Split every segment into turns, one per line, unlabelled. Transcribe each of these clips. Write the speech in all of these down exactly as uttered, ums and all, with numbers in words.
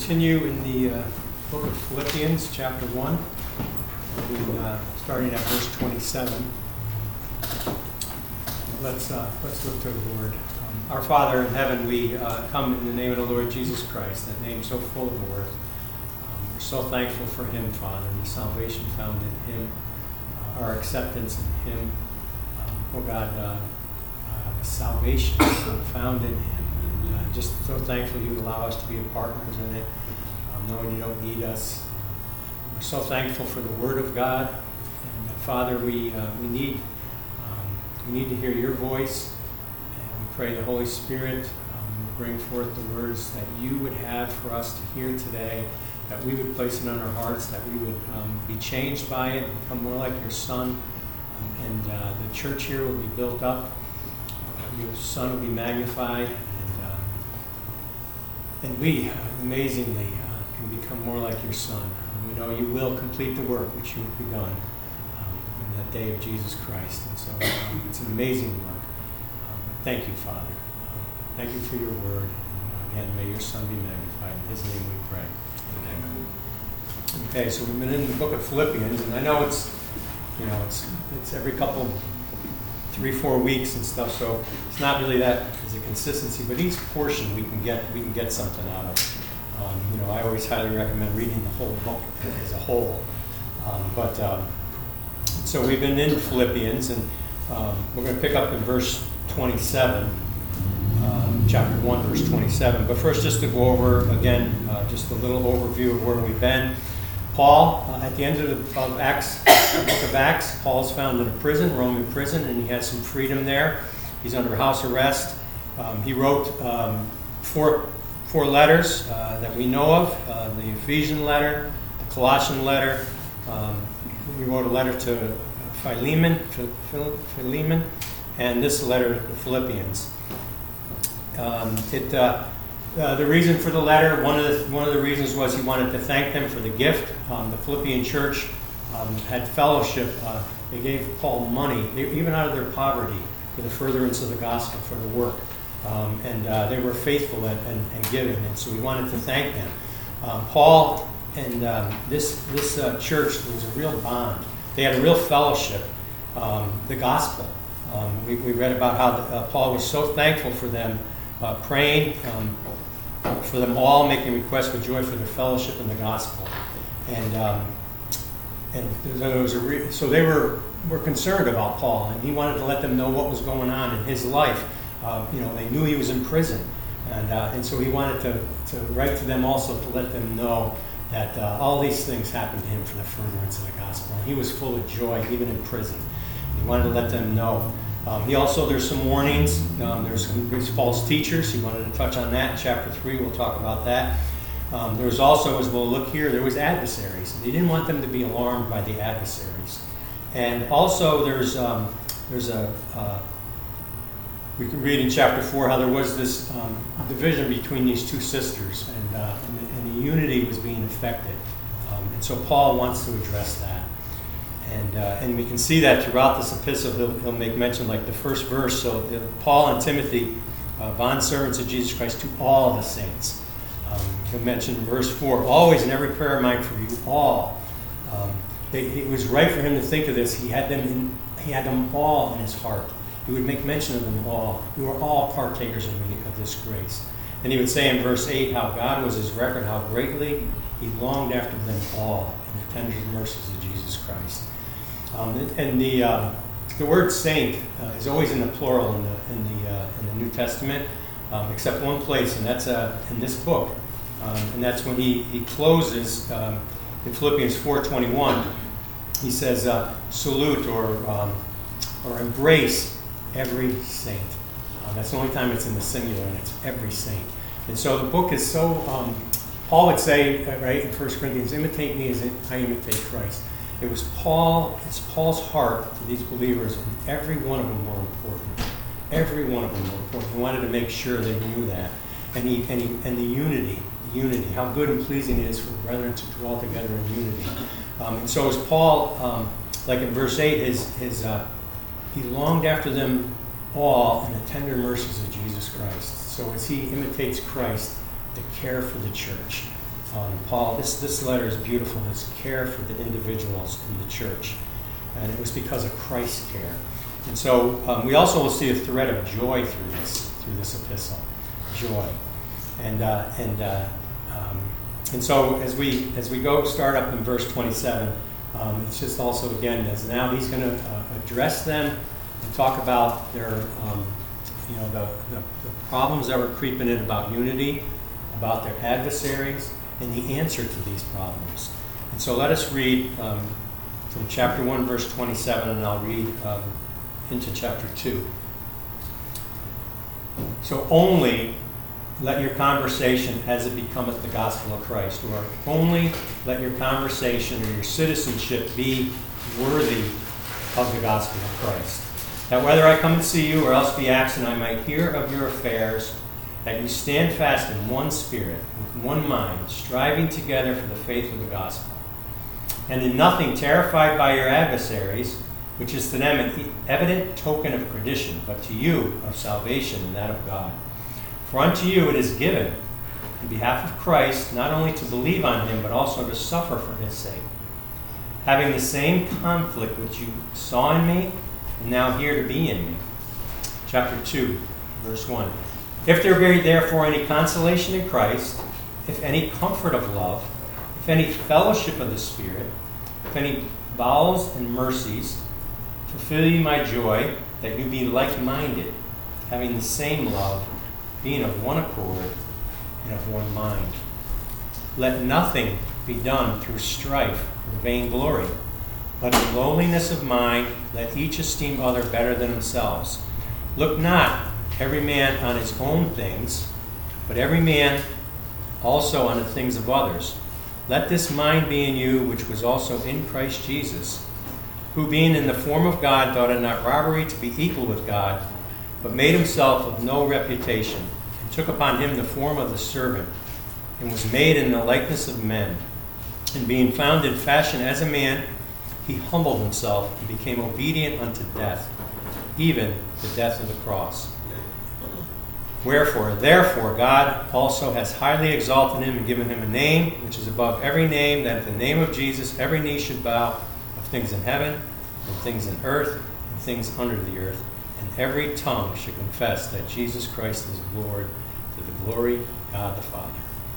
continue in the uh, book of Philippians, chapter one, we, uh, starting at verse twenty-seven. Let's uh, let's look to the Lord. Um, our Father in heaven, we uh, come in the name of the Lord Jesus Christ, that name so full of worth. Um, we're so thankful for Him, Father, and the salvation found in Him, uh, our acceptance in Him. Um, oh God, uh, uh, the salvation found in Him. Uh, just so thankful you allow us to be partners in it, um, knowing you don't need us. We're so thankful for the Word of God, and uh, Father, we uh, we need um, we need to hear your voice, and we pray the Holy Spirit um, will bring forth the words that you would have for us to hear today, that we would place it on our hearts, that we would um, be changed by it, become more like your Son, um, and uh, the church here will be built up. Uh, your Son will be magnified. And we, uh, amazingly, uh, can become more like your Son. And we know you will complete the work which you have begun um, in that day of Jesus Christ. And so um, it's an amazing work. Um, thank you, Father. Um, thank you for your word. And again, may your Son be magnified. In His name we pray. Amen. Okay, so we've been in the book of Philippians, and I know it's, you know, it's it's every couple, three, four weeks and stuff, so it's not really that as a consistency, but each portion we can get we can get something out of. Um, you know, I always highly recommend reading the whole book as a whole. Um, but um, so we've been in Philippians, and um, we're going to pick up in verse twenty-seven, um, chapter one, verse twenty-seven. But first, just to go over again, uh, just a little overview of where we've been. Paul, uh, at the end of, the, of Acts, the book of Acts, Paul's found in a prison, Roman prison, and he has some freedom there. He's under house arrest. Um, he wrote um, four four letters uh, that we know of: uh, the Ephesian letter, the Colossian letter. Um, he wrote a letter to Philemon, Philemon, and this letter to Philippians. Um, it. Uh, Uh, the reason for the letter, one of the one of the reasons was he wanted to thank them for the gift. Um, the Philippian church um, had fellowship. Uh, they gave Paul money, they, even out of their poverty, for the furtherance of the gospel, for the work. Um, and uh, they were faithful at, and, and giving, and so we wanted to thank them. Um, Paul and um, this this uh, church, there was a real bond. They had a real fellowship. Um, the gospel. Um, we, we read about how the, uh, Paul was so thankful for them, uh, praying. Um, for them all, making requests with joy for their fellowship in the gospel. And um, and there was a re- so they were, were concerned about Paul, and he wanted to let them know what was going on in his life. Uh, you know, they knew he was in prison, and uh, and so he wanted to, to write to them also to let them know that uh, all these things happened to him for the furtherance of the gospel. And he was full of joy, even in prison. He wanted to let them know. Um, he also, there's some warnings. Um, there's some there's false teachers. He wanted to touch on that in chapter three. We'll talk about that. Um, there was also, as we'll look here, there was adversaries. He didn't want them to be alarmed by the adversaries. And also, there's um, there's a uh, we can read in chapter four how there was this um, division between these two sisters, and uh, and, the, and the unity was being affected. Um, and so Paul wants to address that. And uh, and we can see that throughout this epistle. He'll, he'll make mention, like the first verse. So uh, Paul and Timothy, uh, bondservants of Jesus Christ, to all the saints. Um, he'll mention in verse four, always in every prayer of mine for you all. Um, they, it was right for him to think of this. He had them in, he had them all in his heart. He would make mention of them all. You are all partakers of, me, of this grace. And he would say in verse eight how God was his record, how greatly he longed after them all in the tender mercies of Jesus Christ. Um, and the uh, the word saint uh, is always in the plural in the in the uh, in the New Testament, um, except one place, and that's uh, in this book, um, and that's when he he closes um, in Philippians four twenty-one. He says, uh, "Salute or um, or embrace every saint." Uh, that's the only time it's in the singular, and it's every saint. And so the book is so. Um, Paul would say, right in First Corinthians, "Imitate me as I imitate Christ." It was Paul, it's Paul's heart to these believers, and every one of them were important. Every one of them were important. He wanted to make sure they knew that. And he and he and the unity, the unity, how good and pleasing it is for the brethren to dwell together in unity. Um, and so as Paul, um, like in verse eight, his his uh, he longed after them all in the tender mercies of Jesus Christ. So as he imitates Christ, to care for the church. Um, Paul, this, this letter is beautiful, his care for the individuals in the church. And it was because of Christ's care. And so um, we also will see a thread of joy through this, through this epistle. Joy. And uh, and uh, um, and so as we as we go start up in verse twenty-seven, um, it's just also again as now he's going to uh, address them and talk about their um, you know the, the the problems that were creeping in about unity, about their adversaries, and the answer to these problems. And so let us read um, from chapter one, verse twenty-seven, and I'll read um, into chapter two. So only let your conversation as it becometh the gospel of Christ, or only let your conversation or your citizenship be worthy of the gospel of Christ. That whether I come and see you or else be absent, I might hear of your affairs, that you stand fast in one spirit, with one mind, striving together for the faith of the gospel. And in nothing terrified by your adversaries, which is to them an evident token of perdition, but to you of salvation and that of God. For unto you it is given, in behalf of Christ, not only to believe on him, but also to suffer for his sake, having the same conflict which you saw in me, and now hear to be in me. Chapter two, verse one. If there be therefore any consolation in Christ, if any comfort of love, if any fellowship of the Spirit, if any bowels and mercies, fulfill ye my joy, that you be like-minded, having the same love, being of one accord and of one mind. Let nothing be done through strife or vainglory, but in lowliness of mind let each esteem other better than themselves. Look not every man on his own things, but every man also on the things of others. Let this mind be in you, which was also in Christ Jesus, who being in the form of God thought it not robbery to be equal with God, but made himself of no reputation, and took upon him the form of the servant, and was made in the likeness of men. And being found in fashion as a man, he humbled himself and became obedient unto death, even the death of the cross. Wherefore, therefore, God also has highly exalted him and given him a name which is above every name, that at the name of Jesus every knee should bow, of things in heaven, and things in earth, and things under the earth, and every tongue should confess that Jesus Christ is Lord, to the glory of God the Father.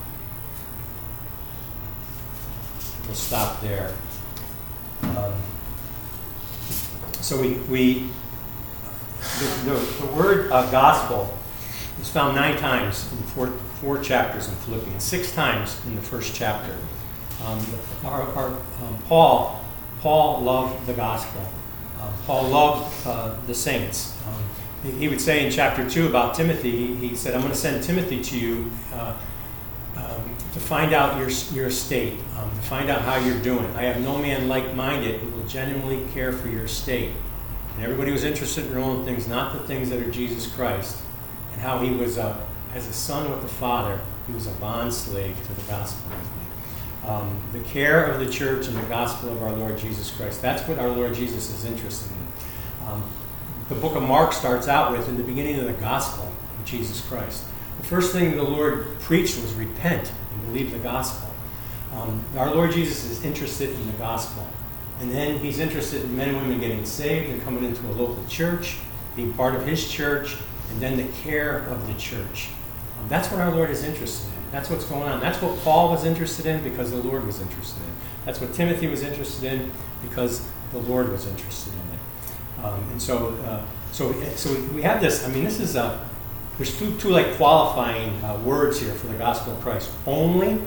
We'll stop there. Um, so we, we the, the, the word uh, gospel is found nine times in four, four chapters in Philippians, six times in the first chapter. Um, our, our, um, Paul, Paul loved the gospel. Uh, Paul loved uh, the saints. Um, he, he would say in chapter two about Timothy, he, he said, I'm going to send Timothy to you uh, um, to find out your, your estate, um, to find out how you're doing. I have no man like-minded who will genuinely care for your estate. And everybody was interested in their own things, not the things that are Jesus Christ. And how he was, uh, as a son with the Father, he was a bond slave to the gospel. Um, the care of the church and the gospel of our Lord Jesus Christ. That's what our Lord Jesus is interested in. Um, the book of Mark starts out with, in the beginning of the gospel of Jesus Christ. The first thing the Lord preached was repent and believe the gospel. Um, our Lord Jesus is interested in the gospel. And then he's interested in men and women getting saved and coming into a local church, being part of his church, and then the care of the church. Um, that's what our Lord is interested in. That's what's going on. That's what Paul was interested in because the Lord was interested in. That's what Timothy was interested in because the Lord was interested in it. Um, and so, uh, so, so we have this. I mean, this is a. There's two, two like qualifying uh, words here for the gospel of Christ. Only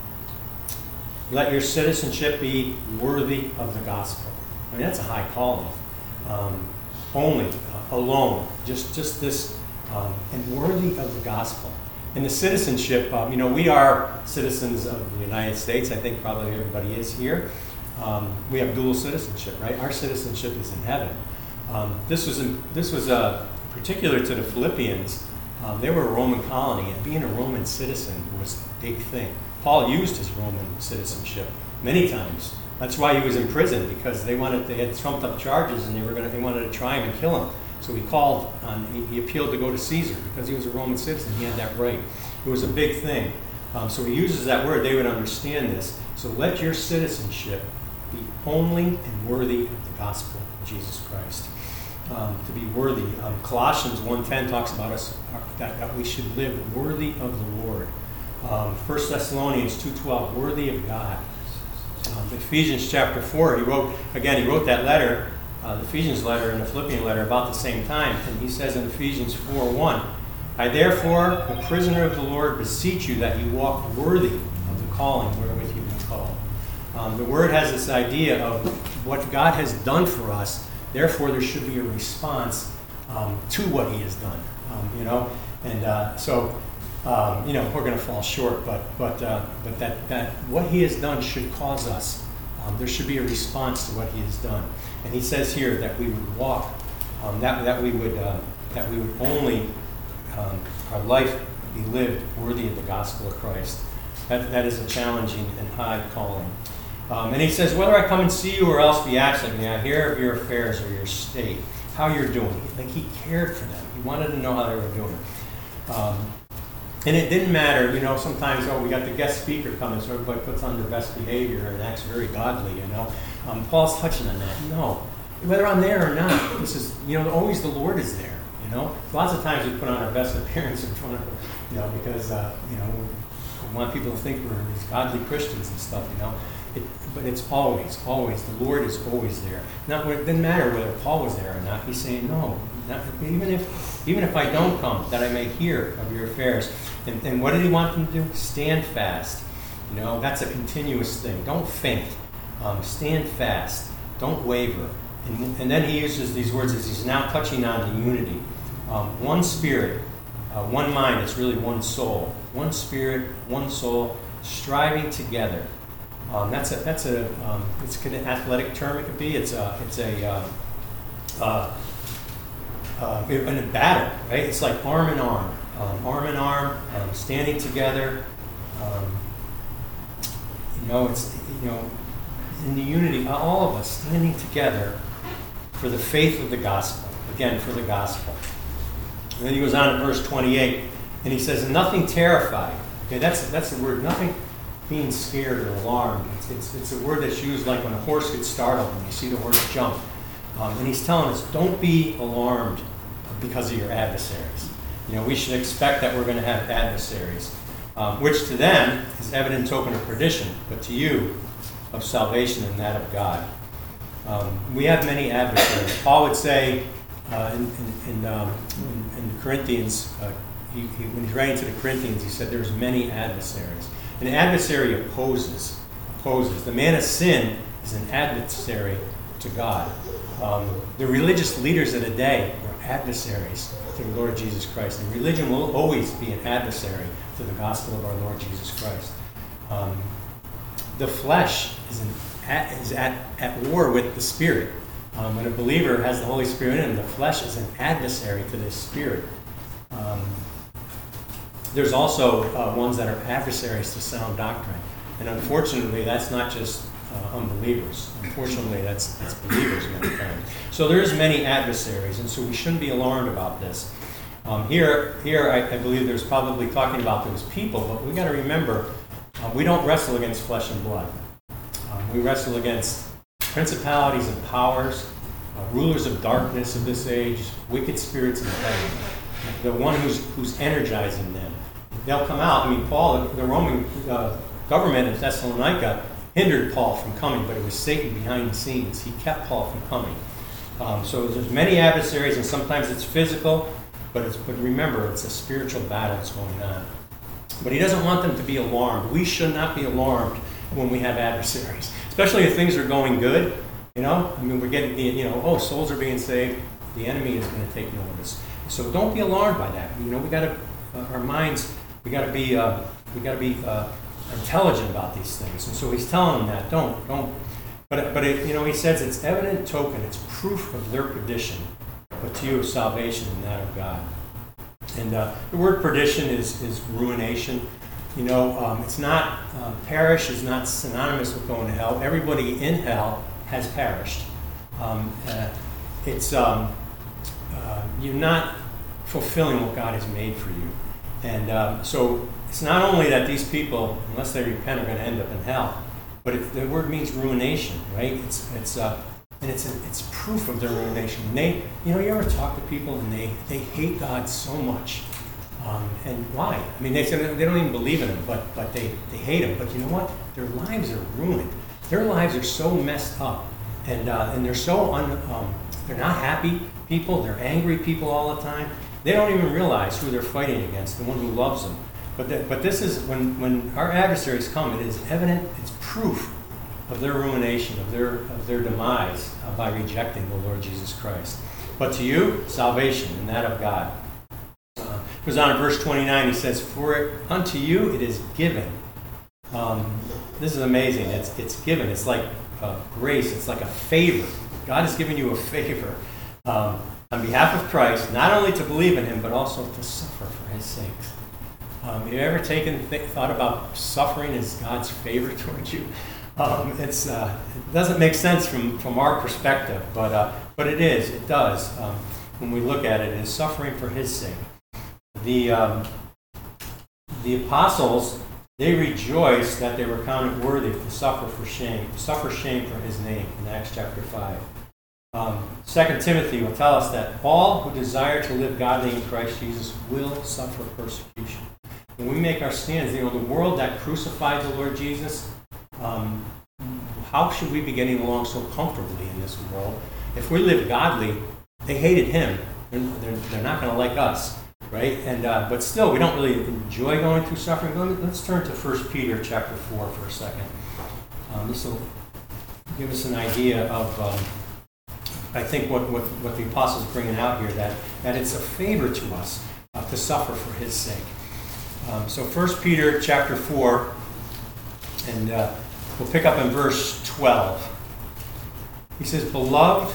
let your citizenship be worthy of the gospel. I mean, that's a high calling. Um, only, uh, alone, just just this, um, and worthy of the gospel. And the citizenship, um, you know, we are citizens of the United States. I think probably everybody is here. Um, we have dual citizenship, right? Our citizenship is in heaven. Um, this was in, this was uh, particular to the Philippians. Um, they were a Roman colony, and being a Roman citizen was a big thing. Paul used his Roman citizenship many times. That's why he was in prison, because they wanted they had trumped up charges, and they were going to they wanted to try him and kill him. So he called on, he appealed to go to Caesar because he was a Roman citizen. He had that right. It was a big thing. Um, so he uses that word. They would understand this. So let your citizenship be only and worthy of the gospel of Jesus Christ. Um, to be worthy. Um, Colossians one ten talks about us, uh, that, that we should live worthy of the Lord. Um, First Thessalonians two twelve, worthy of God. Um, Ephesians chapter four, he wrote, again, he wrote that letter, uh, the Ephesians letter and the Philippian letter about the same time. And he says in Ephesians four one, I therefore, the prisoner of the Lord, beseech you that you walk worthy of the calling wherewith you've been called. Um, the word has this idea of what God has done for us. Therefore, there should be a response um, to what he has done. Um, you know, and uh, so um, you know we're going to fall short, but but uh, but that that what he has done should cause us. Um, there should be a response to what he has done. And he says here that we would walk, um, that that we would uh, that we would only um, our life be lived worthy of the gospel of Christ. That that is a challenging and high calling. Um, and he says, whether I come and see you or else be absent, may I hear of your affairs or your state, how you're doing. Like he cared for them. He wanted to know how they were doing. Um, and it didn't matter, you know, sometimes, oh, we got the guest speaker coming, so everybody puts on their best behavior and acts very godly, you know. Um, Paul's touching on that. No. Whether I'm there or not, this is, you know, always the Lord is there, you know. Lots of times we put on our best appearance in front of, you know, because, uh, you know, we want people to think we're these godly Christians and stuff, you know. It, but it's always, always, the Lord is always there. Not, it doesn't matter whether Paul was there or not. He's saying, no, not, even if even if I don't come, that I may hear of your affairs. And, and what did he want them to do? Stand fast. You know, that's a continuous thing. Don't faint. Um, stand fast. Don't waver. And, and then he uses these words as he's now touching on the unity. Um, one spirit, uh, one mind. It's really one soul. One spirit, one soul, striving together. Um, that's a that's a um, it's an athletic term. It could be. It's a it's a uh, uh, uh, in a battle, right? It's like arm in arm, um, arm in arm, um, standing together. Um, you know, it's you know, in the unity, all of us standing together for the faith of the gospel. Again, for the gospel. And then he goes on in verse twenty-eight, and he says, "Nothing terrified." Okay, that's that's the word. Nothing. Being scared or alarmed. It's, it's, it's a word that's used like when a horse gets startled and you see the horse jump. Um, and he's telling us, don't be alarmed because of your adversaries. You know, we should expect that we're going to have adversaries, um, which to them is evident token of perdition, but to you of salvation and that of God. Um, we have many adversaries. Paul would say uh, in, in, in, um, in, in the Corinthians, uh, he, he, when he's writing to the Corinthians, he said there's many adversaries. An adversary opposes. Opposes. The man of sin is an adversary to God. Um, the religious leaders of the day were adversaries to the Lord Jesus Christ. And religion will always be an adversary to the gospel of our Lord Jesus Christ. Um, the flesh is, an, at, is at, at war with the Spirit. Um, when a believer has the Holy Spirit in him, the flesh is an adversary to the Spirit. Um, There's also uh, ones that are adversaries to sound doctrine. And unfortunately, that's not just uh, unbelievers. Unfortunately, that's, that's believers many times. So there's many adversaries, and so we shouldn't be alarmed about this. Um, here, here I, I believe there's probably talking about those people, but we got to remember, uh, we don't wrestle against flesh and blood. Um, we wrestle against principalities and powers, uh, rulers of darkness of this age, wicked spirits in heaven. The one who's who's energizing them. They'll come out. I mean, Paul, the Roman uh, government in Thessalonica hindered Paul from coming, but it was Satan behind the scenes. He kept Paul from coming. Um, so there's many adversaries, and sometimes it's physical, but it's, but remember, it's a spiritual battle that's going on. But he doesn't want them to be alarmed. We should not be alarmed when we have adversaries, especially if things are going good. You know, I mean, we're getting the, you know, oh, souls are being saved. The enemy is going to take notice. So don't be alarmed by that. You know, we got to uh, our minds. We got to be uh, we got to be uh, intelligent about these things. And so he's telling them that don't don't. But but it, you know, he says it's evident token. It's proof of their perdition, but to you of salvation and that of God. And uh, the word perdition is is ruination. You know, um, it's not uh, perish is not synonymous with going to hell. Everybody in hell has perished. Um, uh, it's um, uh, you're not fulfilling what God has made for you. And um, so it's not only that these people, unless they repent, are going to end up in hell, but it, the word means ruination, right? It's it's uh, and it's a, it's proof of their ruination. And they, you know, you ever talk to people and they, they hate God so much, um, and why? I mean, they say they don't even believe in Him, but but they, they hate Him. But you know what? Their lives are ruined. Their lives are so messed up, and uh, and they're so un, um, they're not happy people. They're angry people all the time. They don't even realize who they're fighting against, the one who loves them. But the, but this is, when, when our adversaries come, it is evident, it's proof of their ruination, of their of their demise uh, by rejecting the Lord Jesus Christ. But to you, salvation, and that of God. Uh, it goes on in verse twenty-nine, he says, for it, unto you it is given. Um, this is amazing. It's, it's given. It's like uh, grace. It's like a favor. God has given you a favor. Um, on behalf of Christ, not only to believe in Him, but also to suffer for His sakes. Um, have you ever taken th- thought about suffering as God's favor towards you? Um, it's uh, it doesn't make sense from, from our perspective, but uh, but it is. It does um, when we look at it as suffering for His sake. The um, the apostles, they rejoiced that they were counted worthy to suffer for shame, suffer shame for His name in Acts chapter five. Um, Second Timothy will tell us that all who desire to live godly in Christ Jesus will suffer persecution. When we make our stands, you know, the world that crucified the Lord Jesus, um, how should we be getting along so comfortably in this world? If we live godly, they hated Him. They're, they're, they're not going to like us, right? And uh, but still, we don't really enjoy going through suffering. Let's turn to First Peter chapter four for a second. Um, this will give us an idea of, um, I think, what, what, what the apostles are bringing out here, that, that it's a favor to us uh, to suffer for His sake. Um, so First Peter chapter four, and uh, we'll pick up in verse twelve. He says, beloved,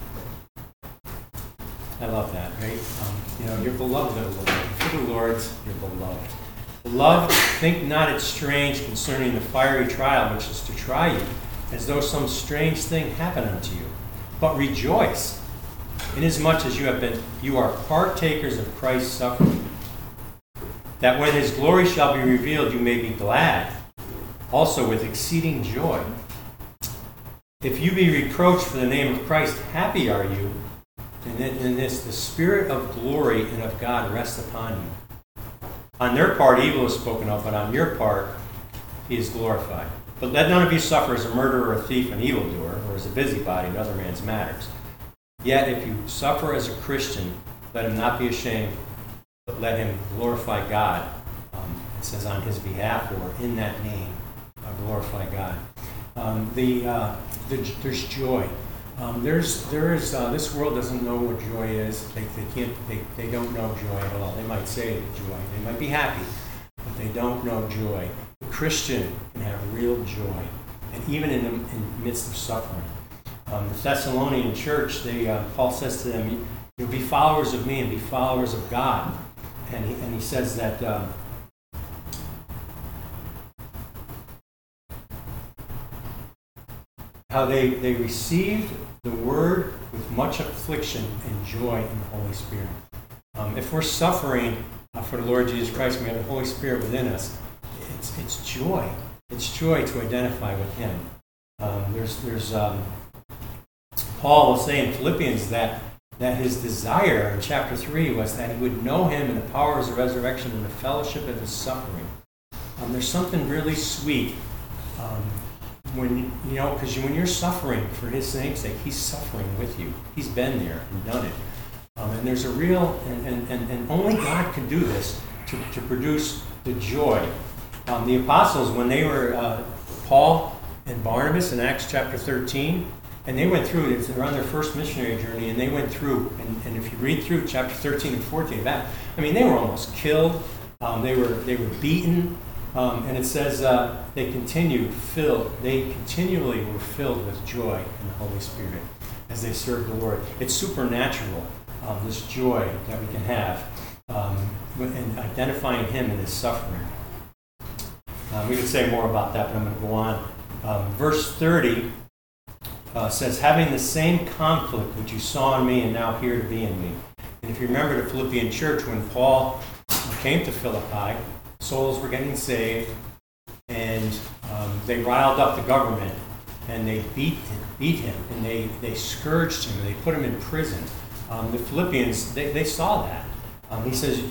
I love that, right? Um, you know, you're beloved of the Lord. If you're the Lord's, you're beloved. Beloved, think not it strange concerning the fiery trial which is to try you, as though some strange thing happened unto you. But rejoice, inasmuch as you have been, you are partakers of Christ's suffering, that when His glory shall be revealed, you may be glad, also with exceeding joy. If you be reproached for the name of Christ, happy are you, and in this the Spirit of glory and of God rests upon you. On their part, evil is spoken of, but on your part, He is glorified. But let none of you suffer as a murderer, a thief, an evildoer, or as a busybody in other man's matters. Yet if you suffer as a Christian, let him not be ashamed, but let him glorify God. Um, it says on His behalf, or in that name, uh, glorify God. Um, the, uh, the there's joy. Um, there's there is uh, this world doesn't know what joy is. They, they can't they, they don't know joy at all. They might say joy. They might be happy, but they don't know joy. The Christian can have real joy, and even in the, in the midst of suffering. Um, the Thessalonian church, they uh, Paul says to them, "You'll be followers of me and be followers of God." And he, and he says that uh, how they, they received the word with much affliction and joy in the Holy Spirit. Um, if we're suffering uh, for the Lord Jesus Christ, we have the Holy Spirit within us, it's it's joy. It's joy to identify with Him. Um, there's there's um, Paul will say in Philippians that that his desire in chapter three was that he would know Him in the power of His resurrection and the fellowship of His suffering. Um, there's something really sweet um, when, you know, because you, when you're suffering for His name's sake, He's suffering with you. He's been there and done it. Um, and there's a real, and, and, and, and only God can do this to, to produce the joy. Um, the apostles, when they were, uh, Paul and Barnabas in Acts chapter thirteen, and they went through, they were on their first missionary journey, and they went through, and, and if you read through chapter thirteen and fourteen of that, I mean, they were almost killed. Um, they were they were beaten, um, and it says uh, they continued filled. They continually were filled with joy in the Holy Spirit as they served the Lord. It's supernatural, um, this joy that we can have um, in identifying Him in His suffering. Uh, we could say more about that, but I'm going to go on. Um, verse thirty. Uh, says, having the same conflict which you saw in me and now hear to be in me. And if you remember the Philippian church, when Paul came to Philippi. Souls were getting saved, and um, they riled up the government, and they beat him, beat him, and they, they scourged him, and they put him in prison. Um, the Philippians, they, they saw that. Um, he says,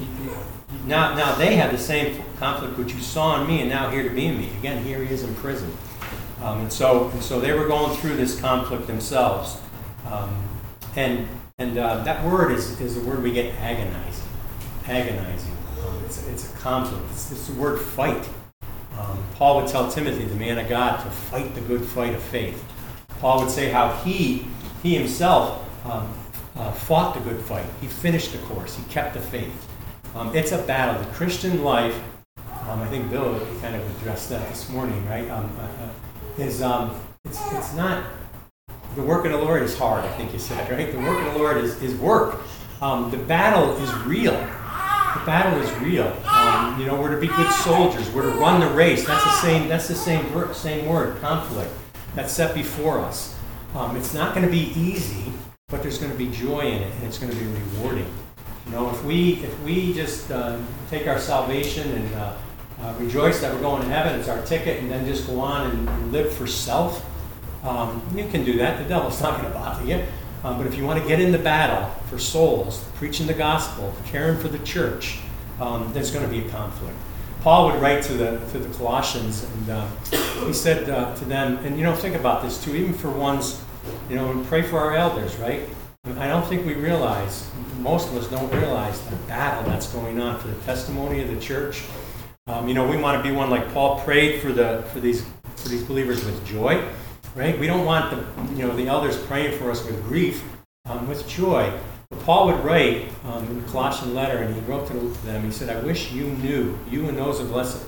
now, now they have the same conflict which you saw in me, and now here to be in me. Again, here he is in prison. Um, and so and so they were going through this conflict themselves. Um, and and uh, that word is, is the word we get, agonizing. Agonizing. Um, it's, it's a conflict. It's, it's the word fight. Um, Paul would tell Timothy, the man of God, to fight the good fight of faith. Paul would say how he, he himself um, uh, fought the good fight. He finished the course. He kept the faith. Um, it's a battle. The Christian life, um, I think Bill kind of addressed that this morning, right? Um, uh, uh, is um, it's, it's not, the work of the Lord is hard, I think you said, right? The work of the Lord is, is work. Um, the battle is real. The battle is real. Um, you know, we're to be good soldiers. We're to run the race. That's the same. That's the same word. Same word. Conflict. That's set before us. Um, it's not going to be easy, but there's going to be joy in it, and it's going to be rewarding. You know, if we if we just uh, take our salvation and uh, uh, rejoice that we're going to heaven, it's our ticket, and then just go on and, and live for self, um, you can do that. The devil's not going to bother you. Um, but if you want to get in the battle for souls, preaching the gospel, caring for the church, um, there's going to be a conflict. Paul would write to the to the Colossians, and uh, he said uh, to them, and you know, think about this too, even for ones, you know, and pray for our elders, right? I don't think we realize, most of us don't realize the battle that's going on for the testimony of the church. Um, you know, we want to be one like Paul prayed for the for these for these believers with joy. Right? We don't want the you know the elders praying for us with grief, um, with joy. But Paul would write um, in the Colossian letter, and he wrote to them, he said, I wish you knew, you and those of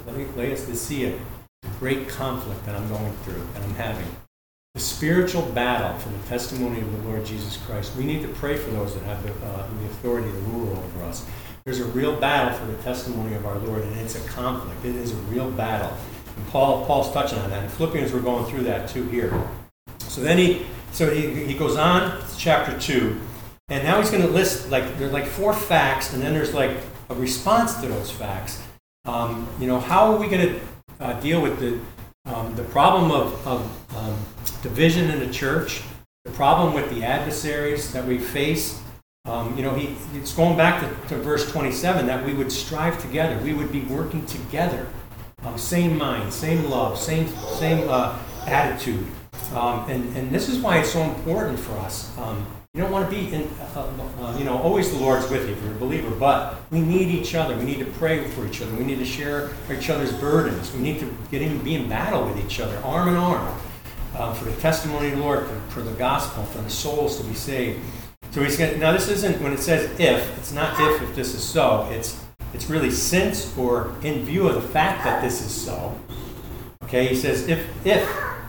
Laodicea, the great conflict that I'm going through, that I'm having. The spiritual battle for the testimony of the Lord Jesus Christ. We need to pray for those that have the, uh, the authority to rule over us. There's a real battle for the testimony of our Lord, and it's a conflict. It is a real battle. And Paul, Paul's touching on that. And Philippians, we're going through that too here. So then he, so he, he goes on to chapter two, and now he's going to list like there's like four facts, and then there's like a response to those facts. Um, you know, how are we going to uh, deal with the um, the problem of, of um, division in the church, the problem with the adversaries that we face? Um, you know, he it's going back to, to verse twenty-seven that we would strive together, we would be working together. Um, same mind, same love, same same uh, attitude. Um, and, and this is why it's so important for us. Um, you don't want to be, in, uh, uh, you know, always the Lord's with you if you're a believer, but we need each other. We need to pray for each other. We need to share each other's burdens. We need to get in, be in battle with each other, arm in arm, uh, for the testimony of the Lord, for, for the gospel, for the souls to be saved. So he's going now this isn't, when it says if, it's not if, if this is so. It's It's really since or in view of the fact that this is so. Okay, he says if if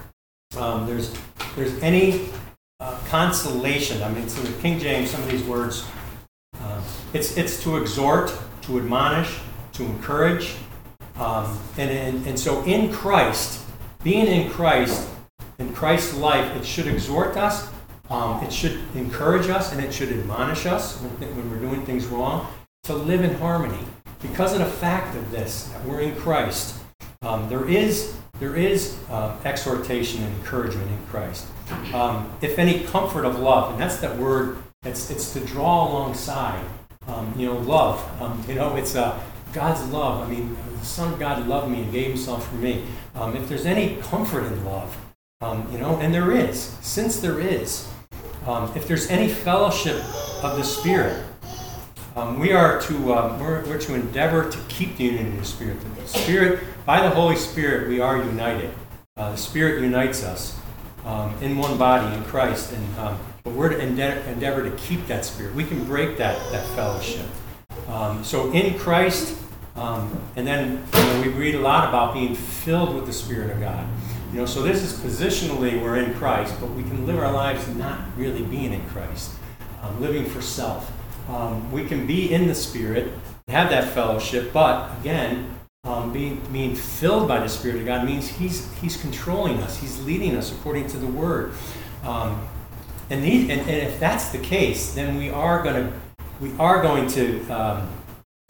um, there's there's any uh, consolation. I mean, so the King James, some of these words, uh, it's it's to exhort, to admonish, to encourage, um, and, and and so in Christ, being in Christ, in Christ's life, it should exhort us, um, it should encourage us, and it should admonish us when, when we're doing things wrong, to live in harmony. Because of the fact of this, that we're in Christ, um, there is there is uh, exhortation and encouragement in Christ. Um, if any comfort of love, and that's that word, it's it's to draw alongside, um, you know, love. Um, you know, it's uh, God's love. I mean, the Son of God loved me and gave himself for me. Um, if there's any comfort in love, um, you know, and there is, since there is, um, if there's any fellowship of the Spirit, Um, we are to um, we're, we're to endeavor to keep the unity of the Spirit. The Spirit, by the Holy Spirit, we are united. Uh, the Spirit unites us um, in one body in Christ, and um, but we're to ende- endeavor to keep that Spirit. We can break that that fellowship. Um, so in Christ, um, and then you know, we read a lot about being filled with the Spirit of God. You know, so this is positionally we're in Christ, but we can live our lives not really being in Christ, um, living for self. Um, we can be in the Spirit, have that fellowship, but again, um, being being filled by the Spirit of God means He's He's controlling us. He's leading us according to the Word. Um, and, these, and and if that's the case, then we are going to we are going to um,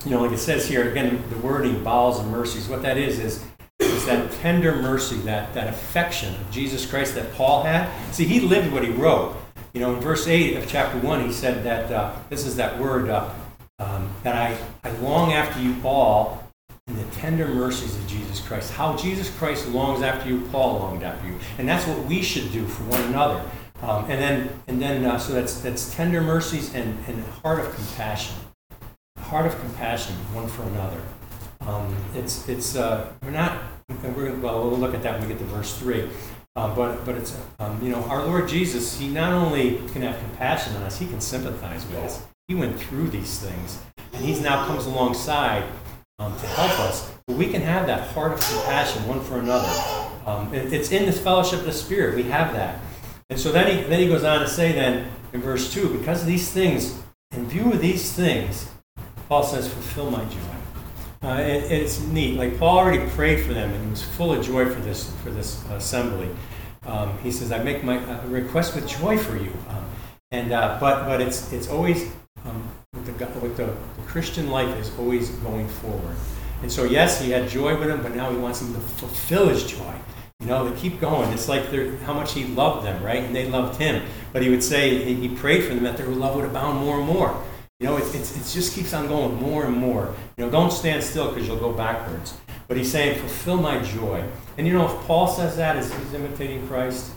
you know, like it says here, again, the wording, bowels and mercies, what that is, is, is that tender mercy, that, that affection of Jesus Christ that Paul had. See, he lived what he wrote. You know, in verse eight of chapter one, he said that, uh, this is that word, uh, um, that I, I long after you all in the tender mercies of Jesus Christ. How Jesus Christ longs after you, Paul longed after you. And that's what we should do for one another. Um, and then, and then, uh, so that's that's tender mercies and, and a heart of compassion. A heart of compassion, one for another. Um, it's, it's, uh, we're not, we're, well, we'll look at that when we get to verse three. Uh, but, but it's, um, you know, our Lord Jesus, he not only can have compassion on us, he can sympathize with us. He went through these things. And he now comes alongside um, to help us. But we can have that heart of compassion, one for another. Um, it, it's in this fellowship of the Spirit. We have that. And so then he, then he goes on to say then in verse two, because of these things, in view of these things, Paul says, fulfill my joy. Uh, it, it's neat. Like Paul already prayed for them, and he was full of joy for this for this assembly. Um, he says, I make my uh, request with joy for you. Um, and uh, but but it's it's always um, with the with the, the Christian life is always going forward. And so yes, he had joy with them, but now he wants them to fulfill his joy. You know, they keep going. It's like they're, how much he loved them, right? And they loved him. But he would say, he prayed for them that their love would abound more and more. You know, it, it's, it just keeps on going more and more. You know, don't stand still because you'll go backwards. But he's saying, fulfill my joy. And you know, if Paul says that as he's imitating Christ,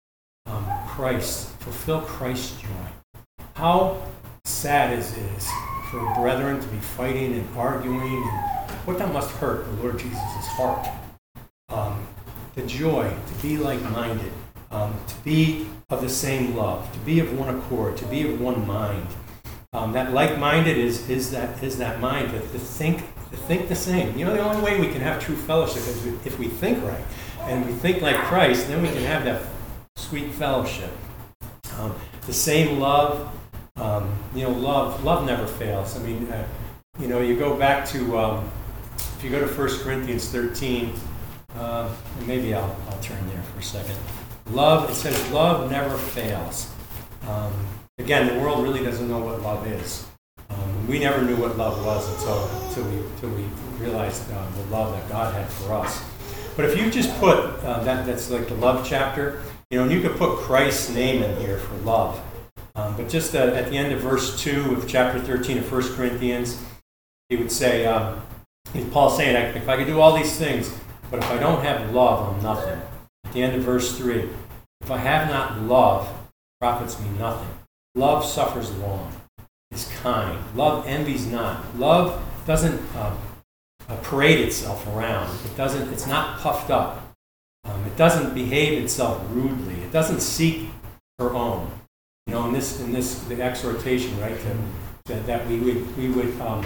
um, Christ, fulfill Christ's joy. How sad is it is for brethren to be fighting and arguing, and what that must hurt the Lord Jesus' heart. Um, the joy to be like-minded, um, to be of the same love, to be of one accord, to be of one mind. Um, that like-minded is is that is that mind to, to think to think the same. You know, the only way we can have true fellowship is if we think right and we think like Christ. Then we can have that sweet fellowship. Um, the same love. Um, you know, love love never fails. I mean, uh, you know, you go back to um, if you go to First Corinthians thirteen. Uh, and maybe I'll, I'll turn there for a second. Love, it says love never fails. Um, again, the world really doesn't know what love is. Um, we never knew what love was until, until, we, until we realized uh, the love that God had for us. But if you just put, uh, that that's like the love chapter, you know, and you could put Christ's name in here for love. Um, but just uh, at the end of verse two of chapter thirteen of First Corinthians, he would say, um, Paul's saying, if I could do all these things, but if I don't have love, I'm nothing. At the end of verse three, if I have not love, it profits me nothing. Love suffers long, is kind. Love envies not. Love doesn't uh, uh, parade itself around. It doesn't. It's not puffed up. Um, it doesn't behave itself rudely. It doesn't seek her own. You know, in this, in this, the exhortation, right, to, that, that we would, we would. Um,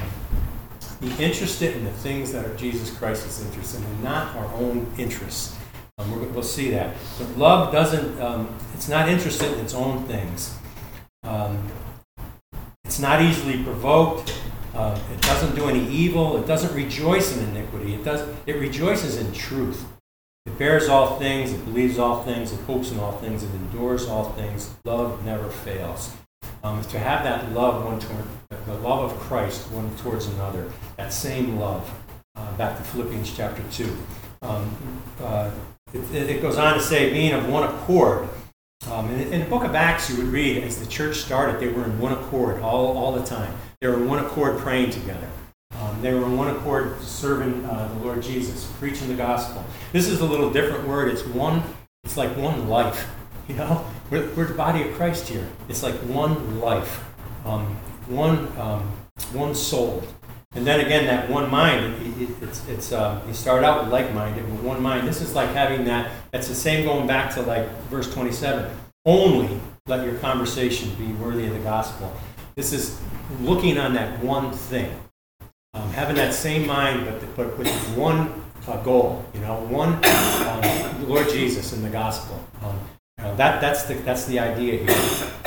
Be interested in the things that are Jesus Christ is interested in, and not our own interests. Um, we're, we'll see that. But love doesn't, um, it's not interested in its own things. Um, it's not easily provoked. Uh, it doesn't do any evil. It doesn't rejoice in iniquity. It does. It rejoices in truth. It bears all things. It believes all things. It hopes in all things. It endures all things. Love never fails. Um, to have that love one toward the love of Christ one towards another, that same love. Uh, back to Philippians chapter two. Um, uh, it, it goes on to say, being of one accord. Um, in, in the book of Acts, you would read, as the church started, they were in one accord all, all the time. They were in one accord praying together. Um, they were in one accord serving uh, the Lord Jesus, preaching the gospel. This is a little different word. It's one. It's like one life. You know, we're, we're the body of Christ here. It's like one life, um, one um, one soul, and then again that one mind. It, it, it's it's um, you start out with like-minded with one mind. This is like having that. That's the same going back to like verse twenty-seven. Only let your conversation be worthy of the gospel. This is looking on that one thing, um, having that same mind, but but with one uh, goal. You know, one um, Lord Jesus and the gospel. Um, Uh, that that's the that's the idea here,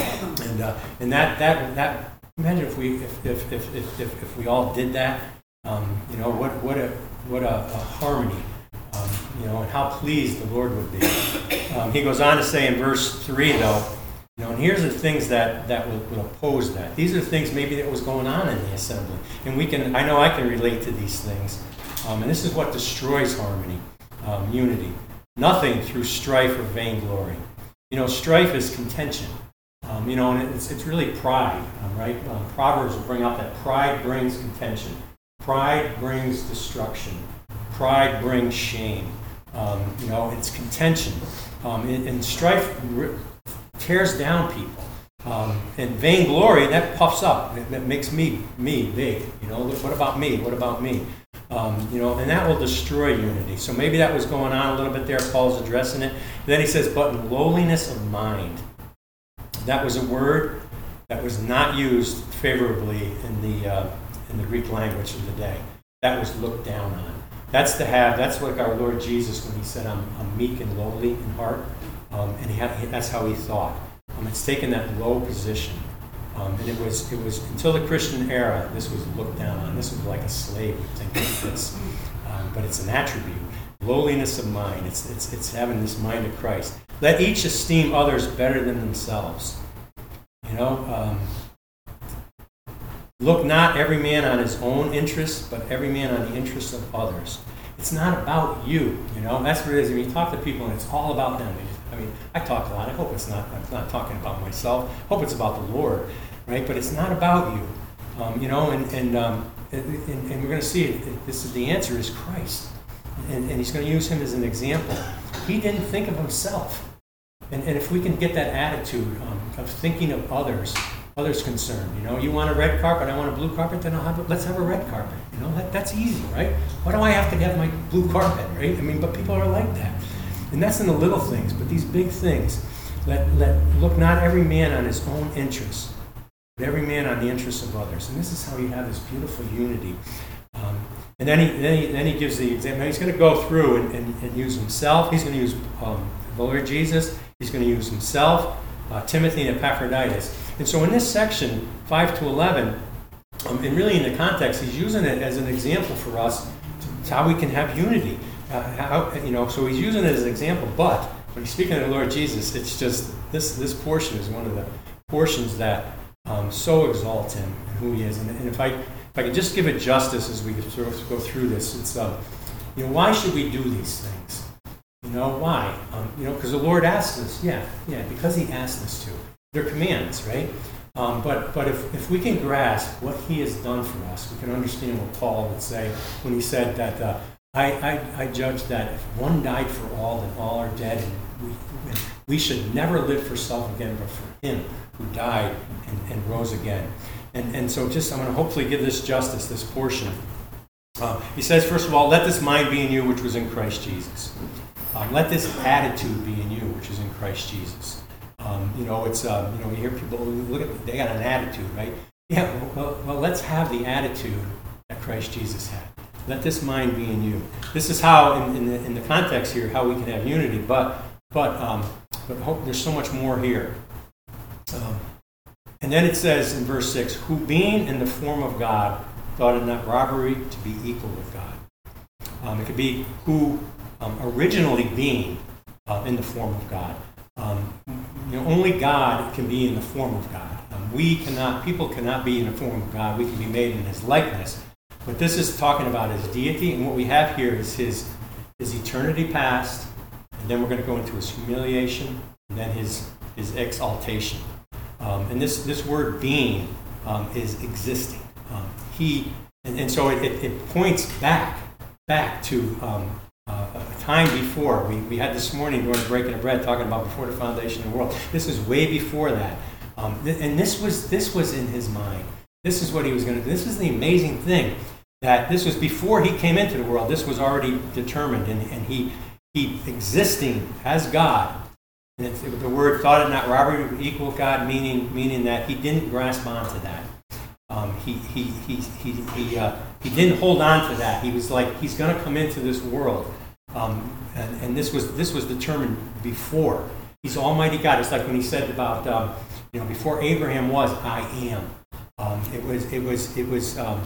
and uh, and that that that imagine if we if if if if, if, if we all did that, um, you know what what a what a, a harmony, um, you know, and how pleased the Lord would be. Um, he goes on to say in verse three though, You know, and here's the things that, that would, would oppose that. These are the things maybe that was going on in the assembly. And we can, I know I can relate to these things. Um, and this is what destroys harmony, um, unity. Nothing through strife or vainglory. You know, strife is contention. Um, you know, and it's, it's really pride, um, right? Um, Proverbs will bring out that pride brings contention. Pride brings destruction. Pride brings shame. Um, you know, it's contention. Um, and, and strife r- tears down people. Um, and vainglory, that puffs up. It, it makes me, me big. You know, what about me? What about me? Um, you know, and that will destroy unity. So maybe that was going on a little bit there. Paul's addressing it. Then he says, but in lowliness of mind. That was a word that was not used favorably in the uh, in the Greek language of the day. That was looked down on. That's to have. That's like our Lord Jesus when he said, "I'm, I'm meek and lowly in heart," um, and he had, he, that's how he thought. Um, it's taken that low position, um, and it was it was until the Christian era. This was looked down on. This was like a slave would think of this, um, but it's an attribute. Lowliness of mind. It's it's it's having this mind of Christ. Let each esteem others better than themselves. You know, um, look not every man on his own interests, but every man on the interests of others. It's not about you. You know, that's what it is. When you talk to people and it's all about them. I mean, I talk a lot. I hope it's not. I'm not talking about myself. I hope it's about the Lord, right? But it's not about you. Um, you know, and and, um, and and we're going to see it. This is the answer is Christ, and, and he's going to use him as an example. He didn't think of himself. And, and if we can get that attitude um, of thinking of others, others concerned, you know, you want a red carpet, I want a blue carpet, then I'll have a, let's have a red carpet. You know, that, that's easy, right? Why do I have to have my blue carpet, right? I mean, but people are like that. And that's in the little things, but these big things, let, let look not every man on his own interests, but every man on the interests of others. And this is how you have this beautiful unity. Um, and then he, then, he, then he gives the example. He's going to go through and, and, and use himself. He's going to use um, the Lord Jesus. He's going to use himself, uh, Timothy, and Epaphroditus. And so in this section, five to eleven, um, and really in the context, he's using it as an example for us to, to how we can have unity. Uh, how, you know, so he's using it as an example, but when he's speaking of the Lord Jesus, it's just, this this portion is one of the portions that um, so exalts him and who he is. And, and if I if I can just give it justice as we go through this, it's, uh, you know, why should we do these things? You know, why? Um, you know, because the Lord asked us. Yeah, yeah, because he asked us to. They're commands, right? Um, but but if, if we can grasp what he has done for us, we can understand what Paul would say when he said that uh, I, I, I judge that if one died for all, then all are dead. And we, and we should never live for self again, but for him who died and, and rose again. And, and so just, I'm going to hopefully give this justice, this portion. Uh, he says, first of all, let this mind be in you, which was in Christ Jesus. Um, let this attitude be in you, which is in Christ Jesus. Um, you know, it's, um, you know, you hear people, look at, they got an attitude, right? Yeah, well, well, let's have the attitude that Christ Jesus had. Let this mind be in you. This is how, in, in, the, in the context here, how we can have unity, but but um, but hope, there's so much more here. Um, and then it says in verse six, who being in the form of God, thought it not robbery to be equal with God. Um, it could be who um, originally being uh, in the form of God. Um, you know, only God can be in the form of God. Um, we cannot, people cannot be in the form of God. We can be made in his likeness. But this is talking about his deity, and what we have here is his, his eternity past, and then we're going to go into his humiliation, and then his, his exaltation. Um, and this, this word being um, is existing. Um, he, and, and so it, it, it points back, back to um, uh, a time before. We, we had this morning during the breaking of bread talking about before the foundation of the world. This is way before that. Um, th- and this was this was in his mind. This is what he was going to do. This is the amazing thing, that this was before he came into the world. This was already determined, and, and he he existing as God. And it's, the word thought it not robbery to equal with God, meaning meaning that he didn't grasp onto that. Um, he he he he he, uh, he didn't hold on to that. He was like, he's going to come into this world, um, and, and this was this was determined before. He's Almighty God. It's like when he said about um, you know, before Abraham was, I am. Um, it was it was it was. Um,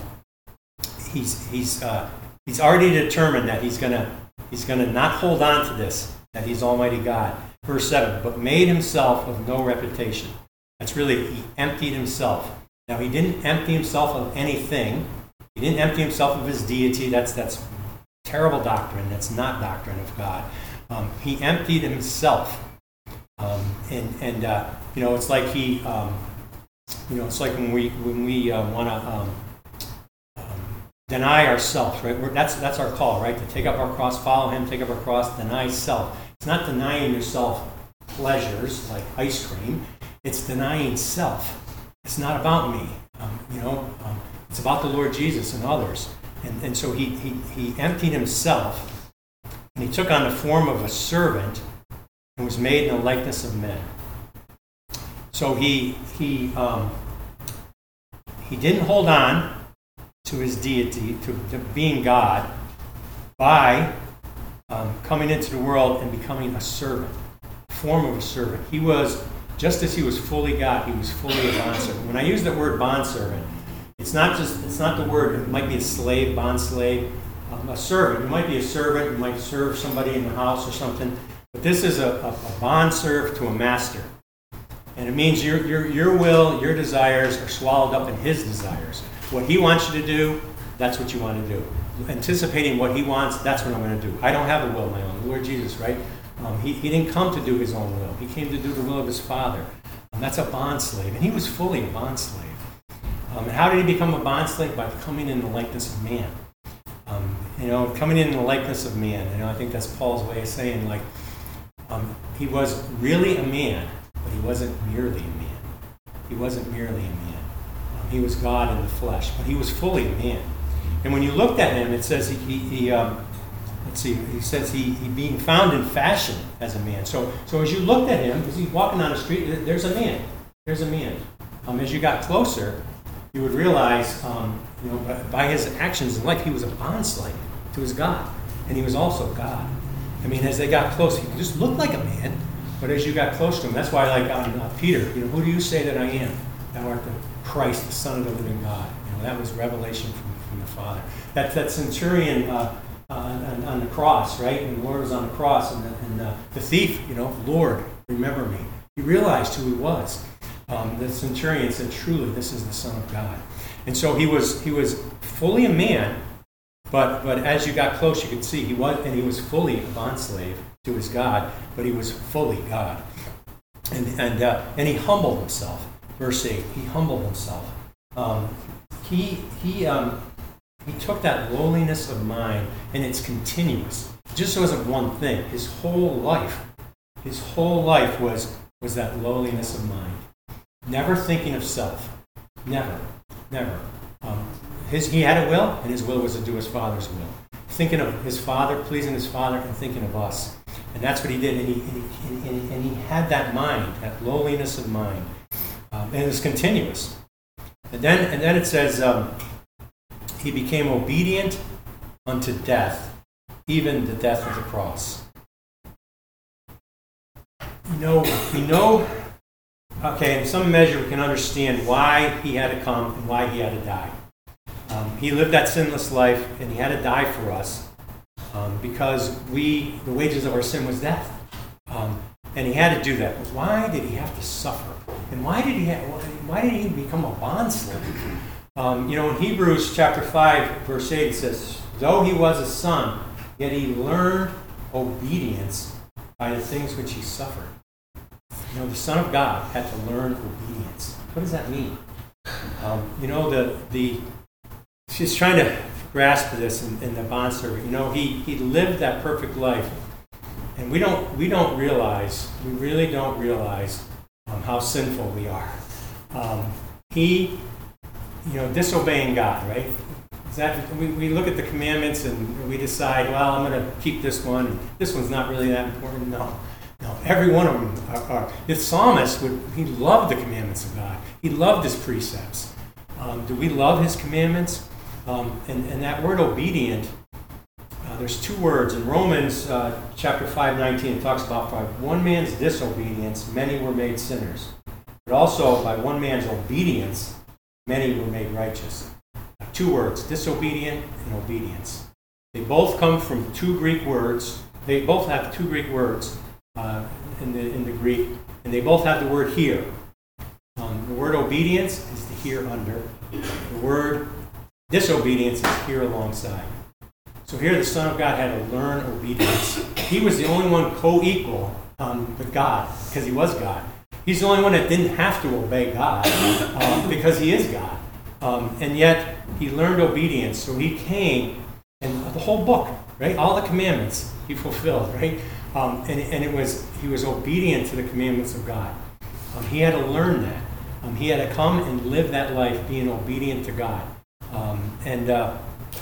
he's he's uh, he's already determined that he's gonna he's gonna not hold on to this. That he's Almighty God. Verse seven, but made himself of no reputation. That's really, he emptied himself. Now, he didn't empty himself of anything. He didn't empty himself of his deity. That's that's terrible doctrine. That's not doctrine of God. Um, he emptied himself. Um, and, and uh, you know, it's like he, um, you know, it's like when we, when we uh, want to um, um, deny ourselves, right? We're, that's, that's our call, right? To take up our cross, follow him, take up our cross, deny self. It's not denying yourself pleasures like ice cream. It's denying self. It's not about me, um, you know. Um, it's about the Lord Jesus and others. And, and so he, he, he emptied himself, and he took on the form of a servant and was made in the likeness of men. So he he um, he didn't hold on to his deity, to, to being God, by um, coming into the world and becoming a servant, form of a servant. He was, just as he was fully God, he was fully a bondservant. When I use that word bondservant, it's not just, it's not the word, it might be a slave, bond slave, um, a servant. It might be a servant, you might serve somebody in the house or something, but this is a, a, a bond served to a master. And it means your, your, your will, your desires are swallowed up in his desires. What he wants you to do, that's what you want to do. Anticipating what he wants, that's what I'm going to do. I don't have a will of my own. The Lord Jesus, right? Um, he, he didn't come to do his own will. He came to do the will of his Father. And that's a bond slave. And he was fully a bond slave. Um, and how did he become a bond slave? By coming in the likeness of man. Um, you know, coming in the likeness of man. You know, I think that's Paul's way of saying, like, um, he was really a man, but he wasn't merely a man. He wasn't merely a man. Um, he was God in the flesh, but he was fully a man. And when you looked at him, it says he, he, he um, let's see, he says he, he being found in fashion as a man. So, so as you looked at him, as he's walking down the street, there's a man. There's a man. Um, as you got closer, you would realize, um, you know, by, by his actions in life, he was a bondslave to his God, and he was also God. I mean, as they got close, he just looked like a man, but as you got close to him, that's why, like on uh, Peter, you know, who do you say that I am? Thou art the Christ, the Son of the living God. You know, that was revelation from, from the Father. That that centurion uh, uh, on, on the cross, right? And the Lord was on the cross, and, the, and uh, the thief, you know, Lord, remember me. He realized who he was. Um, the centurion said, truly, this is the Son of God. And so he was he was fully a man, but but as you got close, you could see he was, and he was fully a bondslave to his God, but he was fully God. And and uh, and he humbled himself. Verse eight, he humbled himself. Um, he he um, he took that lowliness of mind, and it's continuous. It just wasn't one thing. His whole life, his whole life was was that lowliness of mind. Never thinking of self. Never. Never. Um, his, he had a will, and his will was to do his Father's will. Thinking of his Father, pleasing his Father, and thinking of us. And that's what he did. And he, and he, and he, and he had that mind, that lowliness of mind. Um, and it was continuous. And then, and then it says, um, he became obedient unto death, even the death of the cross. You know, we know... Okay, in some measure we can understand why he had to come and why he had to die. Um, he lived that sinless life, and he had to die for us um, because we, the wages of our sin was death. Um, and he had to do that. But why did he have to suffer? And why did he have, why did he become a bondslave? Um, you know, in Hebrews chapter five, verse eight, it says, though he was a son, yet he learned obedience by the things which he suffered. You know, the Son of God had to learn obedience. What does that mean? Um, you know, the the she's trying to grasp this in, in the bondservant. You know, he he lived that perfect life, and we don't we don't realize we really don't realize um, how sinful we are. Um, he, you know, disobeying God, right? Is that we, we look at the commandments and we decide, well, I'm going to keep this one. And this one's not really that important. No. No, every one of them are. are. The psalmist, would, he loved the commandments of God. He loved his precepts. Um, do we love his commandments? Um, and, and that word obedient, uh, there's two words. In Romans uh, chapter five nineteen, it talks about by one man's disobedience, many were made sinners. But also by one man's obedience, many were made righteous. Uh, two words, disobedient and obedience. They both come from two Greek words. They both have two Greek words. uh, in the in the Greek, and they both have the word hear. Um, the word obedience is to hear under. The word disobedience is hear alongside. So here the Son of God had to learn obedience. He was the only one co-equal um, with God, because he was God. He's the only one that didn't have to obey God, um, because he is God. Um, and yet, he learned obedience. So he came, and the whole book, right? All the commandments he fulfilled, right? Um, and, and it was he was obedient to the commandments of God. Um, he had to learn that. Um, he had to come and live that life being obedient to God. Um, and, uh,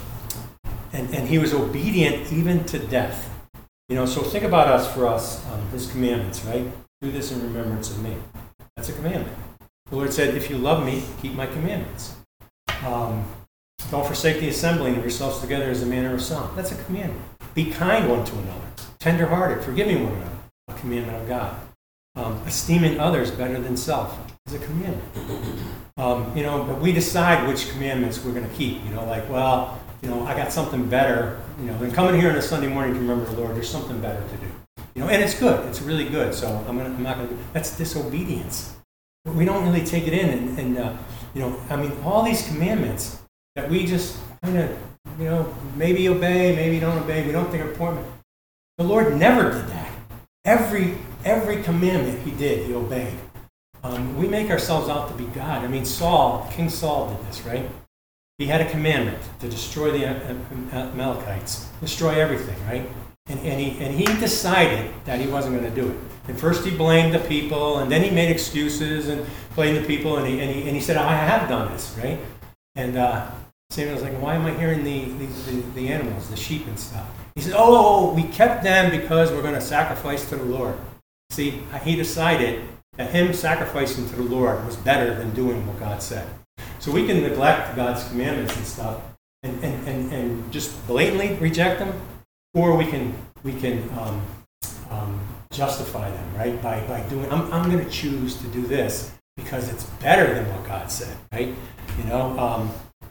and and he was obedient even to death. You know, so think about us for us, um, his commandments, right? Do this in remembrance of me. That's a commandment. The Lord said, if you love me, keep my commandments. Um, don't forsake the assembling of yourselves together as a manner of some. That's a commandment. Be kind one to another, tender-hearted, forgiving one another. A commandment of God. Um, esteeming others better than self is a commandment. Um, you know, but we decide which commandments we're going to keep. You know, like, well, you know, I got something better. You know, than coming here on a Sunday morning to remember the Lord. There's something better to do. You know, and it's good. It's really good. So I'm, gonna, I'm not going to. That's disobedience. But we don't really take it in, and, and uh, you know, I mean, all these commandments that we just kind of, you know, maybe obey, maybe don't obey. We don't think are important. The Lord never did that. Every every commandment he did, he obeyed. Um, we make ourselves out to be God. I mean, Saul, King Saul did this, right? He had a commandment to destroy the Amalekites, destroy everything, right? And, and, he, and he decided that he wasn't going to do it. And first he blamed the people, and then he made excuses and blamed the people, and he, and he, and he said, I have done this, right? And uh, Samuel was like, why am I hearing the, the, the, the animals, the sheep and stuff? He said, oh, we kept them because we're going to sacrifice to the Lord. See, he decided that him sacrificing to the Lord was better than doing what God said. So we can neglect God's commandments and stuff and, and, and, and just blatantly reject them, or we can we can um, um, justify them, right? By by doing, I'm I'm going to choose to do this because it's better than what God said, right? You know, um,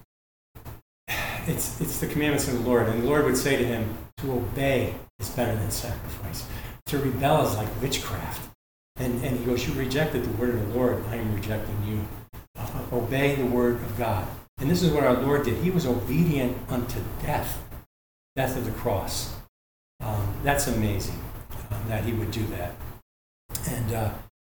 it's it's the commandments of the Lord, and the Lord would say to him, to obey is better than sacrifice. To rebel is like witchcraft. And and he goes, you rejected the word of the Lord, I am rejecting you. Uh, obey the word of God. And this is what our Lord did. He was obedient unto death. Death of the cross. Um, that's amazing um, that he would do that. And uh,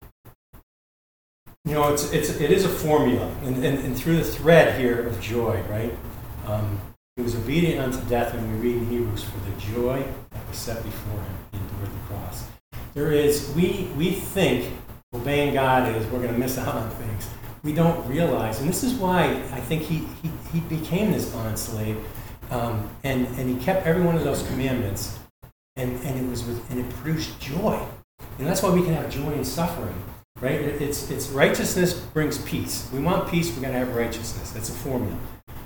you know, it's it's it is a formula, and, and, and through the thread here of joy, right? Um, he was obedient unto death, and we read in Hebrews, for the joy that was set before him, he endured the cross. There is we we think obeying God is we're going to miss out on things. We don't realize, and this is why I think he he, he became this bond slave. Um, and, and he kept every one of those commandments, and, and it was with, and it produced joy. And that's why we can have joy in suffering, right? It, it's it's righteousness brings peace. We want peace, we're going to have righteousness. That's a formula.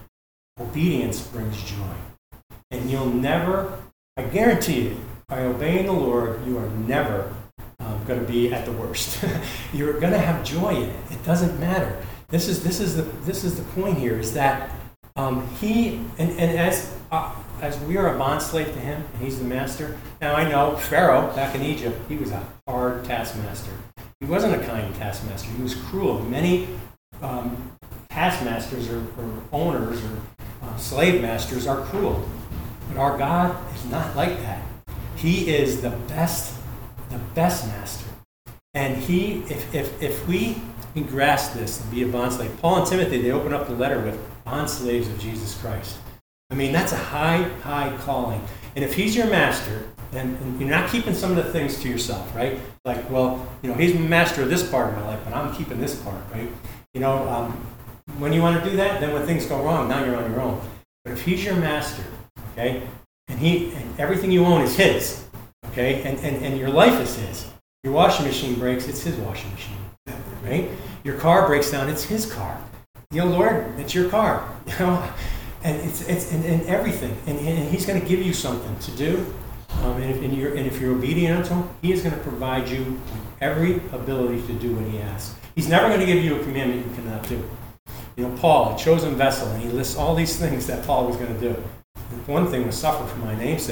Obedience brings joy. And you'll never, I guarantee you, by obeying the Lord, you are never um, going to be at the worst. You're going to have joy in it. It doesn't matter. This is this is the this is the point here, is that Um, he, and, and as uh, as we are a bond slave to him, and he's the master. Now I know Pharaoh, back in Egypt, he was a hard taskmaster. He wasn't a kind taskmaster. He was cruel. Many um, taskmasters or, or owners or uh, slave masters are cruel. But our God is not like that. He is the best, the best master. And he, if if, if we can grasp this and be a bond slave, Paul and Timothy, they open up the letter with bond slaves of Jesus Christ. I mean, that's a high, high calling. And if he's your master, then and you're not keeping some of the things to yourself, right? Like, well, you know, he's master of this part of my life, but I'm keeping this part, right? You know, um, when you want to do that, then when things go wrong, now you're on your own. But if he's your master, okay, and he and everything you own is his, okay, and, and, and your life is his. Your washing machine breaks, it's his washing machine, right? Your car breaks down, it's his car. You know, Lord, it's your car, you know, and it's it's and, and everything, and, and He's going to give you something to do, um, and, if, and, you're, and if you're obedient unto Him, He is going to provide you with every ability to do what He asks. He's never going to give you a commandment you cannot do. You know, Paul, a chosen vessel, and he lists all these things that Paul was going to do. And one thing was suffer for my name's sake,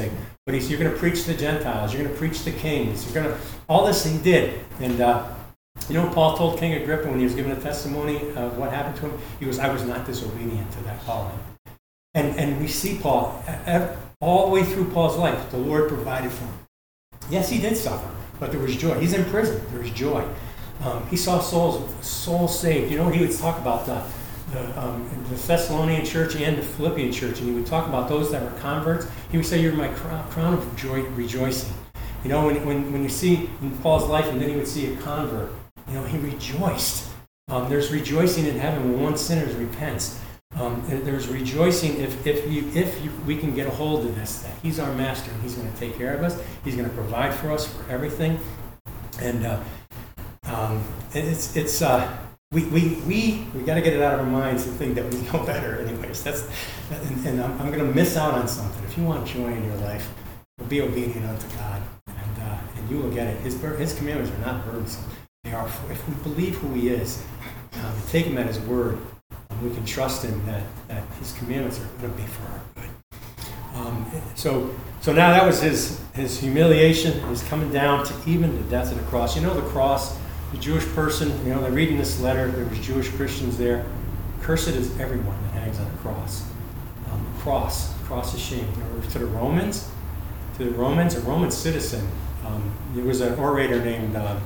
But he's, you're going to preach to the Gentiles. You're going to preach to kings. You're going to, all this he did. And uh, you know what Paul told King Agrippa when he was giving a testimony of what happened to him? He goes, I was not disobedient to that calling. And, and we see Paul, all the way through Paul's life, the Lord provided for him. Yes, he did suffer, but there was joy. He's in prison. There was joy. Um, he saw souls, souls saved. You know what he would talk about? The, the, um, the Thessalonian church and the Philippian church, and he would talk about those that were converts. He would say, you're my crown of joy, rejoicing. You know, when, when, when you see in Paul's life, and then he would see a convert, you know, he rejoiced. Um, there's rejoicing in heaven when one sinner repents. Um, there's rejoicing if if you, if you, we can get a hold of this, that he's our master and he's going to take care of us. He's going to provide for us for everything. And uh, um, it's it's uh, we we we we got to get it out of our minds and think that we know better. Anyways, that's and, and I'm, I'm going to miss out on something. If you want joy in your life, be obedient unto God, and uh, and you will get it. His His commandments are not burdensome. They are. If we believe who He is, um, take Him at His word. We can trust Him that, that His commandments are going to be for our good. Um, so, so now that was his his humiliation, his coming down to even the death of the cross. You know the cross, the Jewish person. You know they're reading this letter. There was Jewish Christians there. Cursed is everyone that hangs on a cross. Um, cross, cross of shame. To the Romans, to the Romans, a Roman citizen. Um, there was an orator named. Um,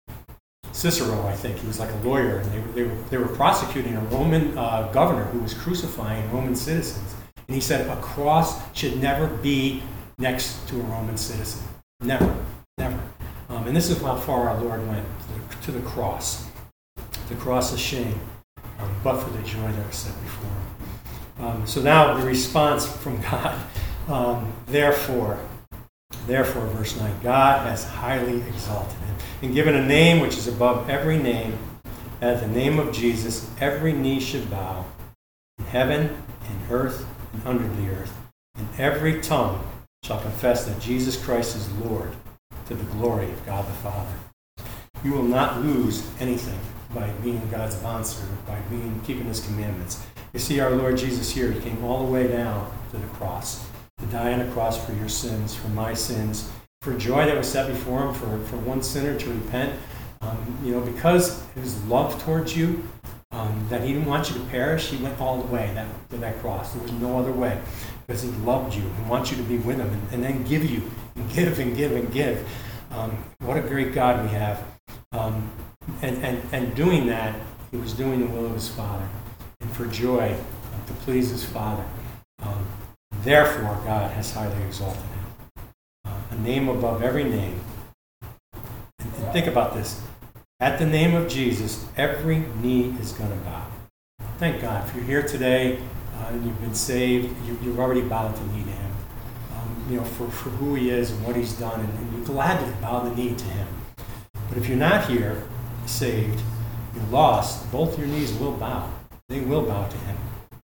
Cicero, I think. He was like a lawyer, and they were, they were, they were prosecuting a Roman uh, governor who was crucifying Roman citizens. And he said a cross should never be next to a Roman citizen. Never, never. Um, and this is how far our Lord went, to the, to the cross. The cross of shame, um, but for the joy that was set before him. Um, so now the response from God. Um, therefore, Therefore, verse nine, God has highly exalted him and given a name which is above every name. At the name of Jesus, every knee should bow, in heaven, in earth, and under the earth, and every tongue shall confess that Jesus Christ is Lord, to the glory of God the Father. You will not lose anything by being God's bondservant, by being keeping His commandments. You see our Lord Jesus here, He came all the way down to the cross, to die on the cross for your sins, for my sins, for joy that was set before Him, for, for one sinner to repent. Um, you know, because His love towards you, um, that He didn't want you to perish, He went all the way that, to that cross. There was no other way, because He loved you and wants you to be with Him, and, and then give you, and give and give and give. Um, what a great God we have. Um, and, and, and doing that, He was doing the will of His Father, and for joy, uh, to please His Father. Um, Therefore, God has highly exalted him. Uh, a name above every name. And, and think about this. At the name of Jesus, every knee is going to bow. Thank God. If you're here today uh, and you've been saved, you, you've already bowed the knee to Him. Um, you know, for, for who He is and what He's done, and, and you're glad to bow the knee to Him. But if you're not here, saved, you're lost, both your knees will bow. They will bow to Him.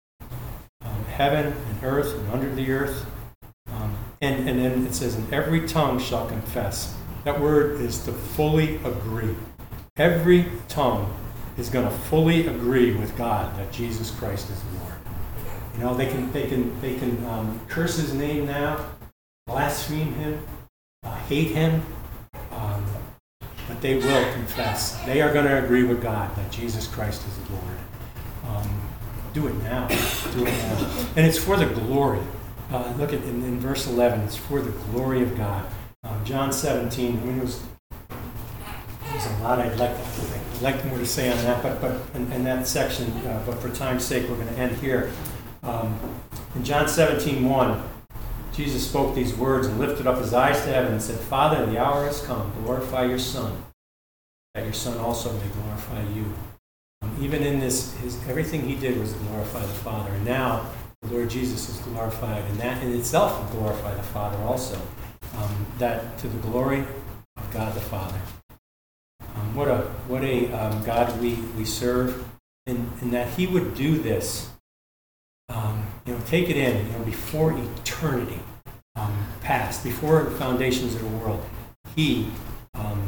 Heaven and earth and under the earth. Um, and, and then it says, and every tongue shall confess. That word is to fully agree. Every tongue is going to fully agree with God that Jesus Christ is Lord. You know, they can they can they can um, curse His name now, blaspheme Him, uh, hate Him, um, but they will confess. They are going to agree with God that Jesus Christ is Lord. Um, Do it now. Do it now. And it's for the glory. Uh, look at in, in verse eleven. It's for the glory of God. Um, John seventeen. I mean, it was there's a lot I'd like I'd like more to say on that, but but in, in that section. Uh, but for time's sake, we're going to end here. Um, in John seventeen one, Jesus spoke these words and lifted up His eyes to heaven and said, "Father, the hour has come. Glorify Your Son, that Your Son also may glorify You." Even in this, his, everything He did was to glorify the Father. And now, the Lord Jesus is glorified. And that in itself will glorify the Father also. Um, that to the glory of God the Father. Um, what a what a um, God we, we serve. And, and that He would do this, um, you know, take it in, you know, before eternity um, past, before the foundations of the world. He um,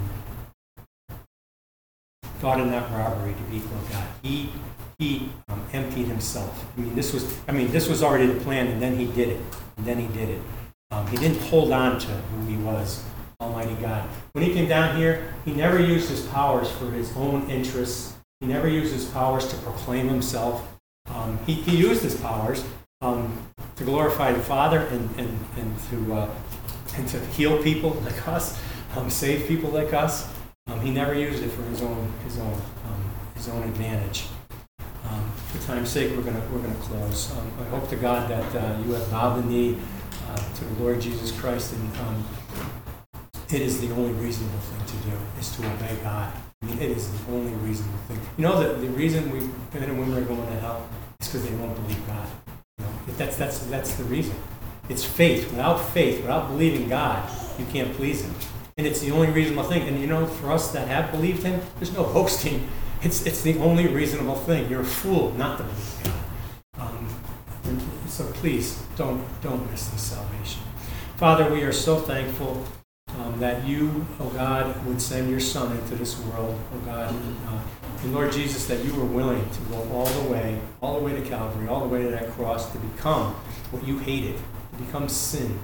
thought in that robbery to equal God. He he um, emptied Himself. I mean, this was I mean this was already the plan, and then He did it. And then He did it. Um, he didn't hold on to who he was, Almighty God. When he came down here, he never used his powers for his own interests. He never used his powers to proclaim himself. Um, he, he used his powers um, to glorify the Father and, and, and, to, uh, and to heal people like us, um, save people like us. Um, he never used it for his own his own um, his own advantage. Um, for time's sake, we're gonna we're gonna close. Um, I hope to God that uh, you have bowed the knee uh, to the Lord Jesus Christ, and um, it is the only reasonable thing to do is to obey God. I mean, it is the only reasonable thing. You know, the, the reason we men and women are going to hell is because they won't believe God. You know, that's that's that's the reason. It's faith. Without faith, without believing God, you can't please Him. And it's the only reasonable thing. And you know, for us that have believed Him, there's no boasting. It's it's the only reasonable thing. You're a fool not to believe God. Um, so please, don't don't miss this salvation. Father, we are so thankful um, that you, oh God, would send your Son into this world, oh God. And, uh, and Lord Jesus, that you were willing to go all the way, all the way to Calvary, all the way to that cross, to become what you hated, to become sin,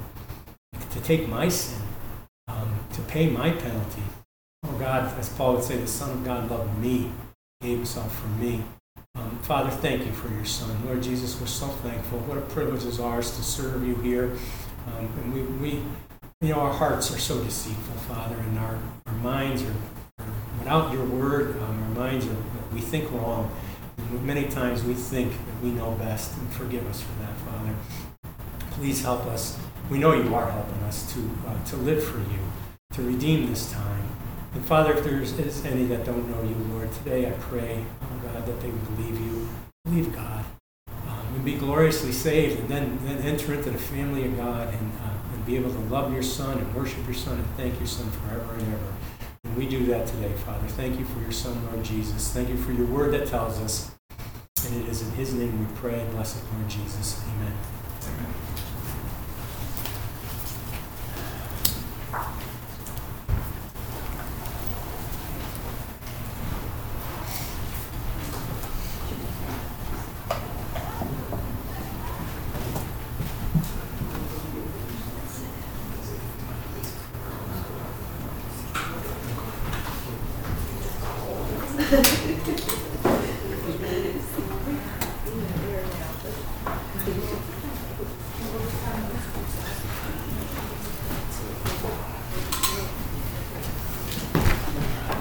to take my sin, um, to pay my penalty. Oh God, as Paul would say, the Son of God loved me, gave himself for me. Um, Father, thank you for your Son. Lord Jesus, we're so thankful. What a privilege is ours to serve you here. Um, and we, we, you know, our hearts are so deceitful, Father, and our, our minds are, are, without your word, um, our minds are, we think wrong. And many times we think that we know best, and forgive us for that, Father. Please help us. We know you are helping us to uh, to live for you, to redeem this time. And Father, if there is any that don't know you, Lord, today I pray, oh God, that they would believe you, believe God, um, and be gloriously saved, and then, then enter into the family of God, and, uh, and be able to love your Son and worship your Son and thank your Son forever and ever. And we do that today, Father. Thank you for your Son, Lord Jesus. Thank you for your word that tells us. And it is in his name we pray, blessed Lord Jesus. Amen. Amen.
Thank you.